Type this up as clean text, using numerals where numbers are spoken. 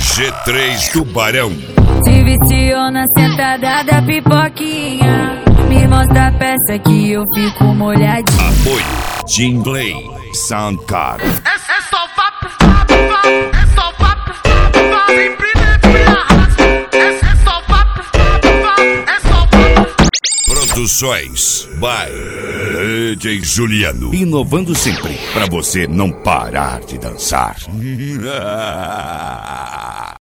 G3 Tubarão. Se viciou na sentada da pipoquinha, me mostra a peça que eu fico molhadinho. Apoio Jingley Soundcard. É só vapo, é só vapo, sempre dentro de arrasto. É só vapo, é só vapo. Produções by DJ Juliano. Inovando sempre, pra você não parar de dançar.